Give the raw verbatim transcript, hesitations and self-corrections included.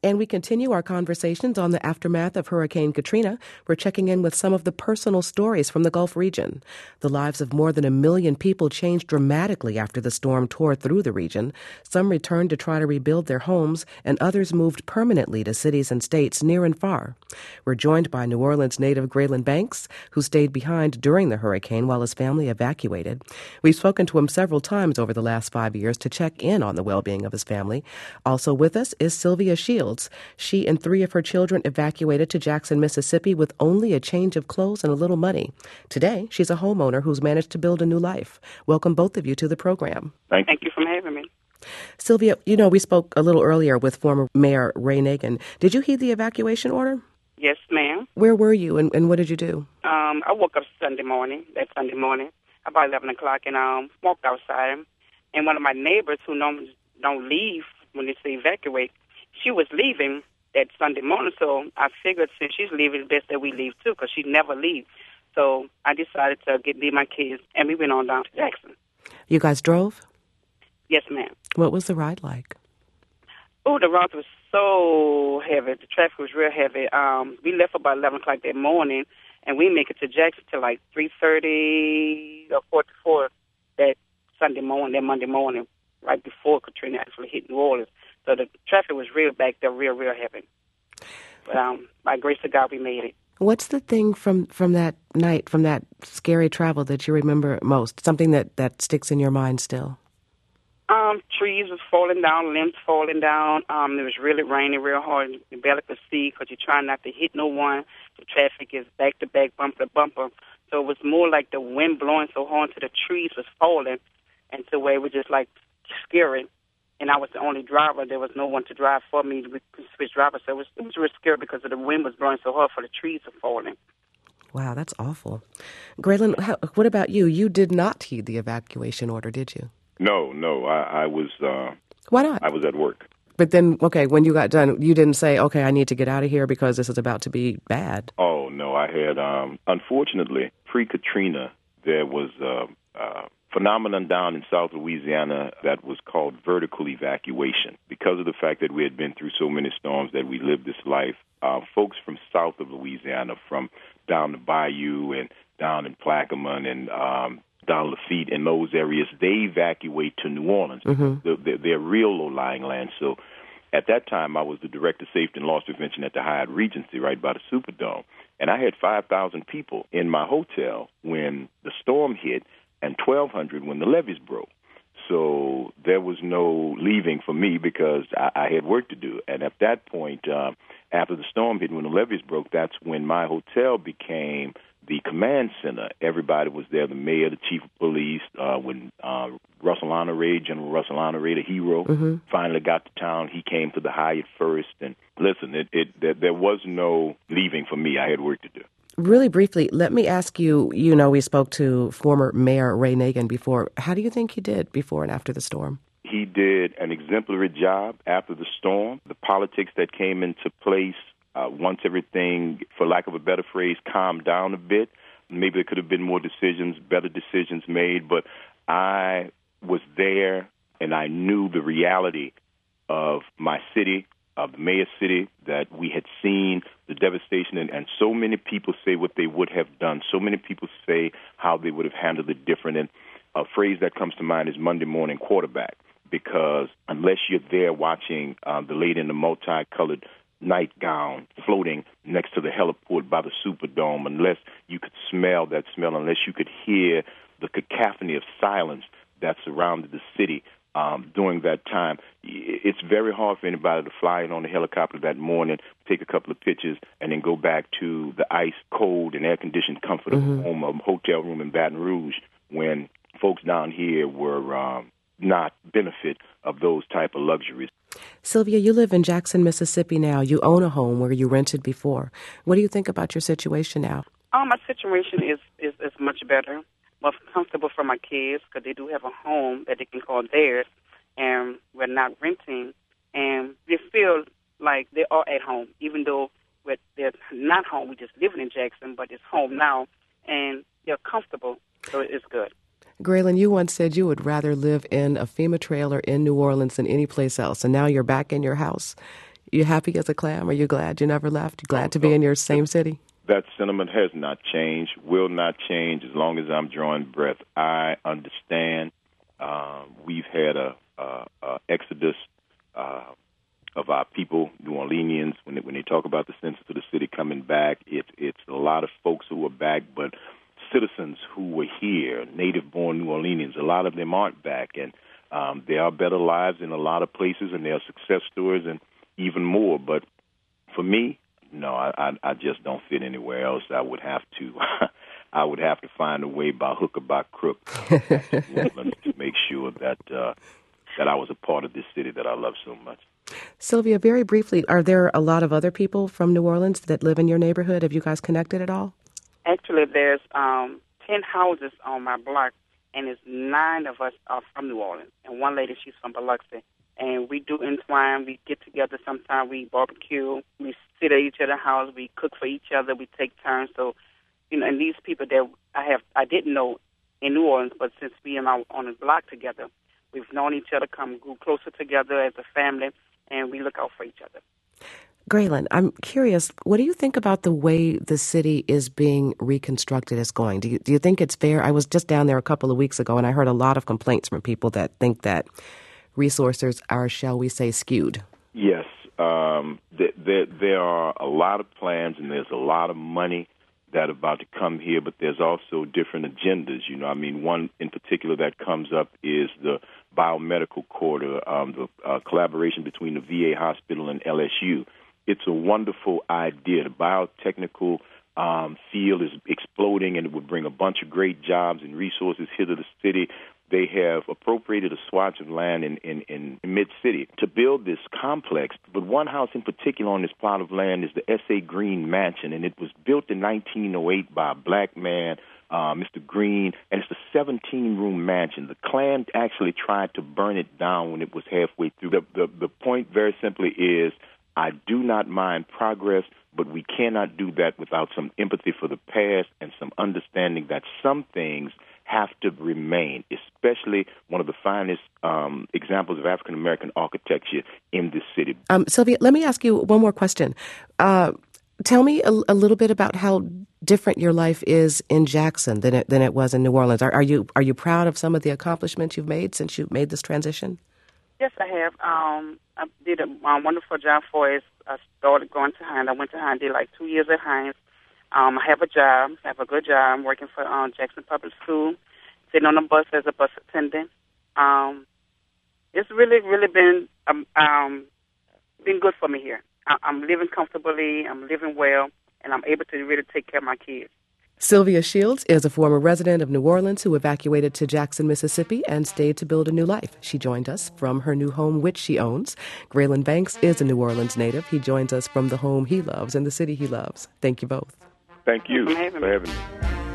And we continue our conversations on the aftermath of Hurricane Katrina. We're checking in with some of the personal stories from the Gulf region. The lives of more than a million people changed dramatically after the storm tore through the region. Some returned to try to rebuild their homes, and others moved permanently to cities and states near and far. We're joined by New Orleans native Graylin Banks, who stayed behind during the hurricane while his family evacuated. We've spoken to him several times over the last five years to check in on the well-being of his family. Also with us is Sylvia Shields. She and three of her children evacuated to Jackson, Mississippi with only a change of clothes and a little money. Today, she's a homeowner who's managed to build a new life. Welcome both of you to the program. Thank you. Thank you for having me. Sylvia, you know, we spoke a little earlier with former Mayor Ray Nagin. Did you heed the evacuation order? Yes, ma'am. Where were you and, and what did you do? Um, I woke up Sunday morning, that Sunday morning, about eleven o'clock, and um, walked outside. And one of my neighbors who normally don't leave when they say evacuate, she was leaving that Sunday morning, so I figured since she's leaving, it's best that we leave too, because she never leaves. So I decided to get leave my kids, and we went on down to Jackson. You guys drove? Yes, ma'am. What was the ride like? Oh, the ride was so heavy. The traffic was real heavy. Um, we left about eleven o'clock that morning, and we make it to Jackson till like three thirty or four to four that Sunday morning, that Monday morning, right before Katrina actually hit New Orleans. So the traffic was real back there, real, real heavy. But um, by grace of God, we made it. What's the thing from, from that night, from that scary travel that you remember most? Something that, that sticks in your mind still? Um, trees was falling down, limbs falling down. Um, it was really raining real hard. You barely could see because you're trying not to hit no one. The traffic is back to back, bumper to bumper. So it was more like the wind blowing so hard to the trees was falling, and to where it was just like scary. And I was the only driver. There was no one to drive for me to switch drivers. So it was, it was real scary because of the wind was blowing so hard for the trees were falling. Wow, that's awful. Graylin, how, what about you? You did not heed the evacuation order, did you? No, no. I, I was... Uh, Why not? I was at work. But then, okay, when you got done, you didn't say, okay, I need to get out of here because this is about to be bad. Oh, no. I had... Um, unfortunately, pre-Katrina, there was a... Uh, uh, phenomenon down in South Louisiana that was called vertical evacuation. Because of the fact that we had been through so many storms that we lived this life, uh, folks from south of Louisiana, from down the Bayou and down in Plaquemine and um, down Lafitte in those areas, they evacuate to New Orleans. Mm-hmm. They're, they're, they're real low-lying land. So at that time, I was the Director of Safety and Loss Prevention at the Hyatt Regency right by the Superdome. And I had five thousand people in my hotel when the storm hit, and twelve hundred when the levees broke. So there was no leaving for me because I, I had work to do. And at that point, uh, after the storm hit, when the levees broke, that's when my hotel became the command center. Everybody was there, the mayor, the chief of police, uh, when uh, Russell Honor Ray, General Russell Honor Ray, the hero, mm-hmm. finally got to town. He came to the Hyatt first. And listen, it, it, there, there was no leaving for me. I had work to do. Really briefly, let me ask you, you know, we spoke to former Mayor Ray Nagin before. How do you think he did before and after the storm? He did an exemplary job after the storm. The politics that came into place uh, once everything, for lack of a better phrase, calmed down a bit. Maybe there could have been more decisions, better decisions made, but I was there and I knew the reality of my city, of the mayor's city, that we had seen the devastation, and, and so many people say what they would have done. So many people say how they would have handled it different. And a phrase that comes to mind is Monday morning quarterback, because unless you're there watching uh, the lady in the multicolored nightgown floating next to the heliport by the Superdome, unless you could smell that smell, unless you could hear the cacophony of silence that surrounded the city, Um, during that time, it's very hard for anybody to fly in on a helicopter that morning, take a couple of pictures, and then go back to the ice cold and air-conditioned comfort of mm-hmm. home, a hotel room in Baton Rouge, when folks down here were um, not benefit of those type of luxuries. Sylvia, you live in Jackson, Mississippi now. You own a home where you rented before. What do you think about your situation now? Oh, my situation is, is, is much better. More comfortable for my kids because they do have a home that they can call theirs, and we're not renting. And they feel like they are at home, even though we're, they're not home. We're just living in Jackson, but it's home now, and they're comfortable, so it's good. Graylin, you once said you would rather live in a FEMA trailer in New Orleans than any place else, and now you're back in your house. You happy as a clam? Are you glad you never left? You glad Oh, to be no. in your same city? That sentiment has not changed, will not change as long as I'm drawing breath. I understand uh, we've had a, a, a exodus uh, of our people, New Orleanians. When they, when they talk about the census of the city coming back, it's it's a lot of folks who are back, but citizens who were here, native-born New Orleanians, a lot of them aren't back, and um, there are better lives in a lot of places, and there are success stories and even more. But for me, no, I, I, I just don't fit anywhere else. I would have to, I would have to find a way by hook or by crook to make sure that uh, that I was a part of this city that I love so much. Sylvia, very briefly, are there a lot of other people from New Orleans that live in your neighborhood? Have you guys connected at all? Actually, there's um, ten houses on my block, and it's nine of us are from New Orleans, and one lady, she's from Biloxi. And we do entwine. We get together sometimes. We barbecue. We sit at each other's house. We cook for each other. We take turns. So, you know, and these people that I have, I didn't know in New Orleans, but since we are on the block together, we've known each other, come grew closer together as a family, and we look out for each other. Graylin, I'm curious, what do you think about the way the city is being reconstructed is going? Do you, do you think it's fair? I was just down there a couple of weeks ago, and I heard a lot of complaints from people that think that resources are, shall we say, skewed. Yes, um, th- there, there are a lot of plans, and there's a lot of money that are about to come here, but there's also different agendas. You know, I mean, one in particular that comes up is the biomedical corridor, um, the uh, collaboration between the V A hospital and L S U. It's a wonderful idea. The biotechnical um, field is exploding, and it would bring a bunch of great jobs and resources here to the city. They have appropriated a swatch of land in, in, in mid-city to build this complex. But one house in particular on this plot of land is the S A. Green Mansion, and it was built in nineteen oh eight by a black man, uh, Mister Green, and it's a seventeen-room mansion. The Klan actually tried to burn it down when it was halfway through. The, the, the point very simply is, I do not mind progress, but we cannot do that without some empathy for the past and some understanding that some things have to remain, especially one of the finest um, examples of African-American architecture in this city. Um, Sylvia, let me ask you one more question. Uh, tell me a, a little bit about how different your life is in Jackson than it, than it was in New Orleans. Are, are you are you proud of some of the accomplishments you've made since you made this transition? Yes, I have. Um, I did a um, wonderful job for us. I started going to Hines. I went to Hines, did like two years at Hines. Um, I have a job, I have a good job. I'm working for um, Jackson Public School, sitting on a bus as a bus attendant. Um, it's really, really been um, um, been good for me here. I- I'm living comfortably, I'm living well, and I'm able to really take care of my kids. Sylvia Shields is a former resident of New Orleans who evacuated to Jackson, Mississippi, and stayed to build a new life. She joined us from her new home, which she owns. Graylin Banks is a New Orleans native. He joins us from the home he loves and the city he loves. Thank you both. Thank you for having for having me.